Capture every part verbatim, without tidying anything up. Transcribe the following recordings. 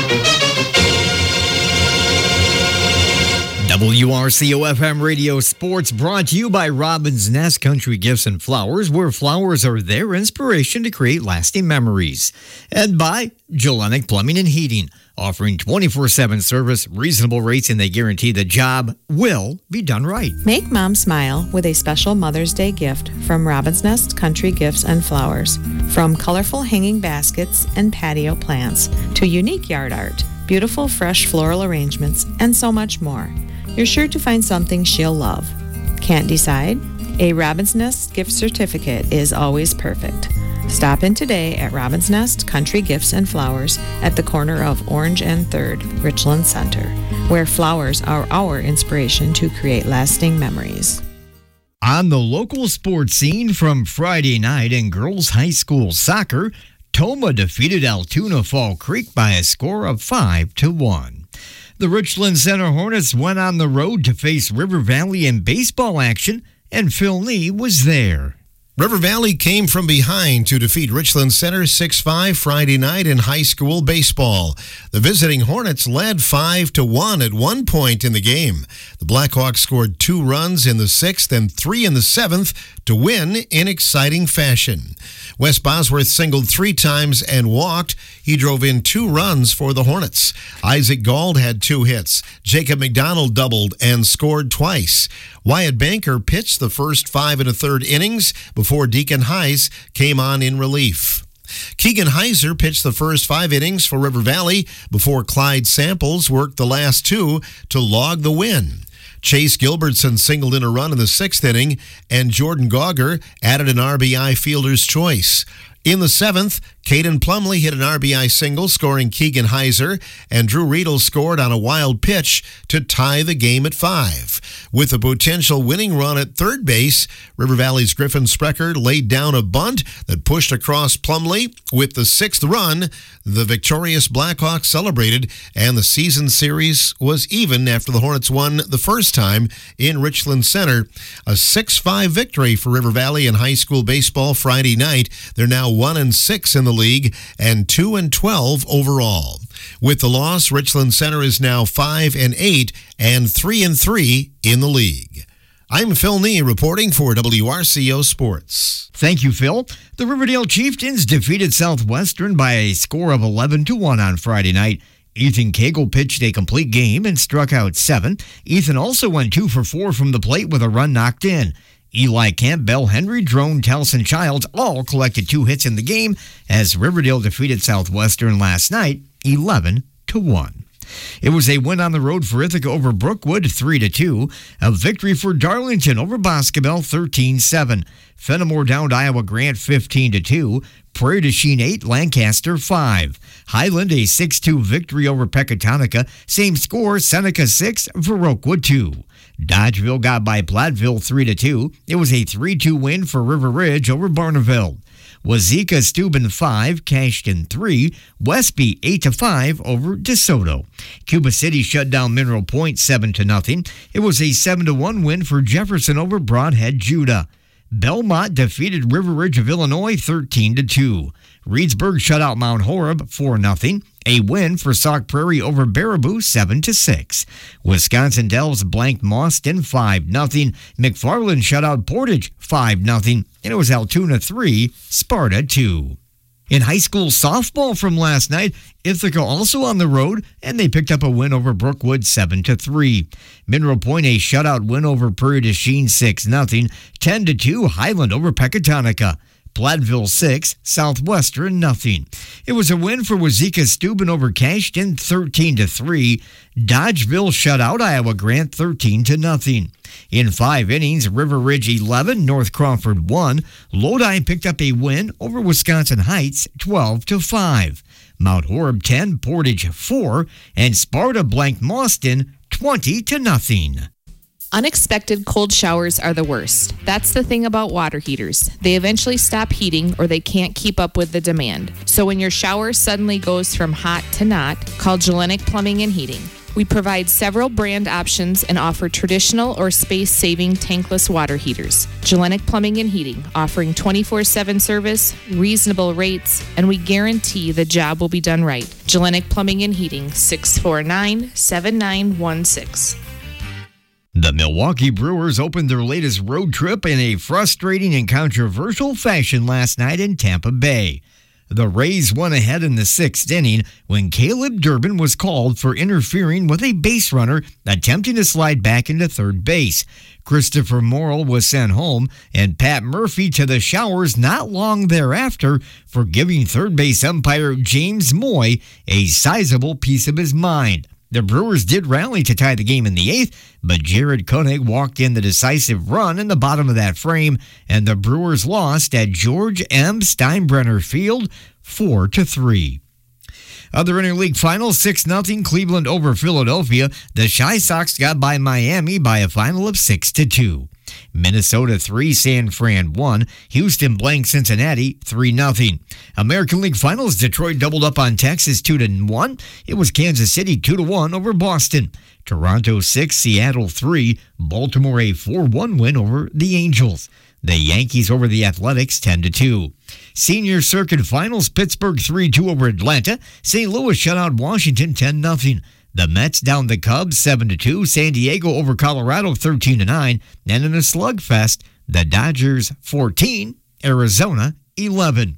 W R C O F M Radio Sports brought to you by Robin's Nest Country Gifts and Flowers, where flowers are their inspiration to create lasting memories. And by Gelenic Plumbing and Heating, offering twenty-four seven service, reasonable rates, and they guarantee the job will be done right. Make mom smile with a special Mother's Day gift from Robin's Nest Country Gifts and Flowers. From colorful hanging baskets and patio plants to unique yard art, beautiful fresh floral arrangements, and so much more. You're sure to find something she'll love. Can't decide? A Robin's Nest gift certificate is always perfect. Stop in today at Robin's Nest Country Gifts and Flowers at the corner of Orange and third, Richland Center, where flowers are our inspiration to create lasting memories. On the local sports scene from Friday night in girls high school soccer, Tomah defeated Altoona Fall Creek by a score of five to one. The Richland Center Hornets went on the road to face River Valley in baseball action, and Phil Nee was there. River Valley came from behind to defeat Richland Center six five Friday night in high school baseball. The visiting Hornets led five to one at one point in the game. The Blackhawks scored two runs in the sixth and three in the seventh to win in exciting fashion. Wes Bosworth singled three times and walked. He drove in two runs for the Hornets. Isaac Gauld had two hits. Jacob McDonald doubled and scored twice. Wyatt Banker pitched the first five and a third innings before Deacon Heiss came on in relief. Keegan Heiser pitched the first five innings for River Valley before Clyde Samples worked the last two to log the win. Chase Gilbertson singled in a run in the sixth inning, and Jordan Gauger added an R B I fielder's choice. In the seventh, Caden Plumley hit an R B I single, scoring Keegan Heiser, and Drew Riedel scored on a wild pitch to tie the game at five. With a potential winning run at third base, River Valley's Griffin Sprecher laid down a bunt that pushed across Plumley. With the sixth run, the victorious Blackhawks celebrated, and the season series was even after the Hornets won the first time in Richland Center. A six five victory for River Valley in high school baseball Friday night. They're now one and six in the league and two and twelve overall. With the loss, Richland Center is now five and eight and three and three in the league. I'm Phil Nee reporting for W R C O Sports. Thank you, Phil. The Riverdale Chieftains defeated Southwestern by a score of eleven to one on Friday night. Ethan Cagle pitched a complete game and struck out seven. Ethan also went two for four from the plate with a run knocked in. Eli Campbell, Henry Drone, Telson Childs all collected two hits in the game as Riverdale defeated Southwestern last night eleven to one. It was a win on the road for Ithaca over Brookwood three to two. A victory for Darlington over Boscobel thirteen seven. Fenimore downed Iowa Grant fifteen to two. Prairie du Chien eight, Lancaster five. Highland a six two victory over Pecatonica. Same score, Seneca six, Viroqua two. Dodgeville got by Platteville three to two. It was a three two win for River Ridge over Barneville. Wazeeka Steuben five, Cashton three, Westby eight to five over DeSoto. Cuba City shut down Mineral Point seven to nothing. It was a seven to one win for Jefferson over Broadhead Judah. Belmont defeated River Ridge of Illinois thirteen to two. Reedsburg shut out Mount Horeb four nothing. A win for Sauk Prairie over Baraboo seven to six. Wisconsin Dells blanked Mauston five nothing. McFarland shut out Portage five nothing. And it was Altoona three, Sparta two. In high school softball from last night, Ithaca also on the road, and they picked up a win over Brookwood seven to three. Mineral Point a shutout win over Prairie du Chien six nothing. ten to two, Highland over Pecatonica. Platteville six, Southwestern nothing. It was a win for Wazeeka Steuben over Cashton thirteen to three. Dodgeville shut out Iowa Grant thirteen to nothing. In five innings, River Ridge eleven, North Crawford one. Lodi picked up a win over Wisconsin Heights twelve to five. Mount Horeb ten, Portage four, and Sparta blanked Mauston twenty to nothing. Unexpected cold showers are the worst. That's the thing about water heaters. They eventually stop heating or they can't keep up with the demand. So when your shower suddenly goes from hot to not, call Gelenic Plumbing and Heating. We provide several brand options and offer traditional or space-saving tankless water heaters. Gellenic Plumbing and Heating, offering twenty-four seven service, reasonable rates, and we guarantee the job will be done right. Gellenic Plumbing and Heating, six four nine, seven nine one six. The Milwaukee Brewers opened their latest road trip in a frustrating and controversial fashion last night in Tampa Bay. The Rays won ahead in the sixth inning when Caleb Durbin was called for interfering with a base runner attempting to slide back into third base. Christopher Morrell was sent home, and Pat Murphy to the showers not long thereafter for giving third base umpire James Moy a sizable piece of his mind. The Brewers did rally to tie the game in the eighth, but Jared Koenig walked in the decisive run in the bottom of that frame, and the Brewers lost at George M. Steinbrenner Field four to three. Other interleague finals, six nothing Cleveland over Philadelphia. The Chi Sox got by Miami by a final of six to two. Minnesota three, San Fran one. Houston blanked Cincinnati three nothing. American League Finals, Detroit doubled up on Texas two to one. It was Kansas City two to one over Boston. Toronto six, Seattle three. Baltimore a four one win over the Angels. The Yankees over the Athletics ten to two. Senior Circuit Finals, Pittsburgh three two over Atlanta. Saint Louis shut out Washington ten nothing. The Mets down the Cubs seven to two. San Diego over Colorado thirteen to nine. And in a slugfest, the Dodgers fourteen, Arizona eleven.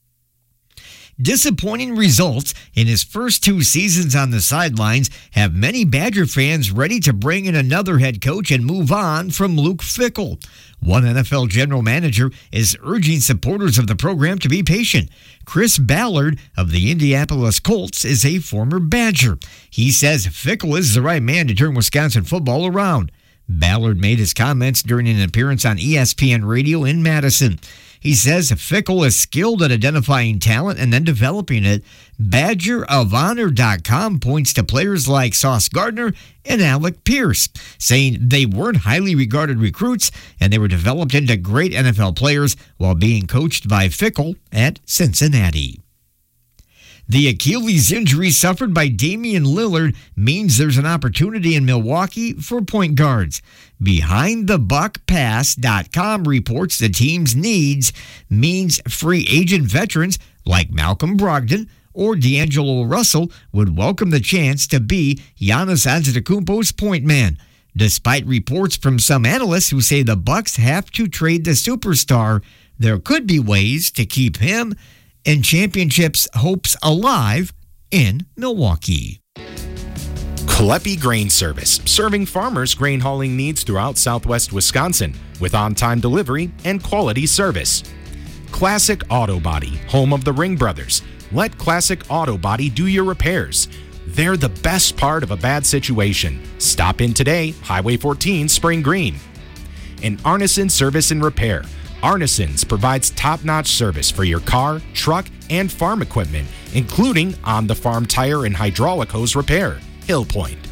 Disappointing results in his first two seasons on the sidelines have many Badger fans ready to bring in another head coach and move on from Luke Fickell. One N F L general manager is urging supporters of the program to be patient. Chris Ballard of the Indianapolis Colts is a former Badger. He says Fickell is the right man to turn Wisconsin football around. Ballard made his comments during an appearance on E S P N Radio in Madison. He says Fickell is skilled at identifying talent and then developing it. Badger of Honor dot com points to players like Sauce Gardner and Alec Pierce, saying they weren't highly regarded recruits and they were developed into great N F L players while being coached by Fickell at Cincinnati. The Achilles injury suffered by Damian Lillard means there's an opportunity in Milwaukee for point guards. Behind the Buck Pass dot com reports the team's needs means free agent veterans like Malcolm Brogdon or D'Angelo Russell would welcome the chance to be Giannis Antetokounmpo's point man. Despite reports from some analysts who say the Bucks have to trade the superstar, there could be ways to keep him and championships hopes alive in Milwaukee. Kolepi Grain Service, serving farmers' grain hauling needs throughout southwest Wisconsin with on-time delivery and quality service. Classic Auto Body, home of the Ring Brothers. Let Classic Auto Body do your repairs. They're the best part of a bad situation. Stop in today, Highway fourteen, Spring Green. And Arneson Service and Repair. Arneson's provides top-notch service for your car, truck, and farm equipment, including on-the-farm tire and hydraulic hose repair. Hill Point.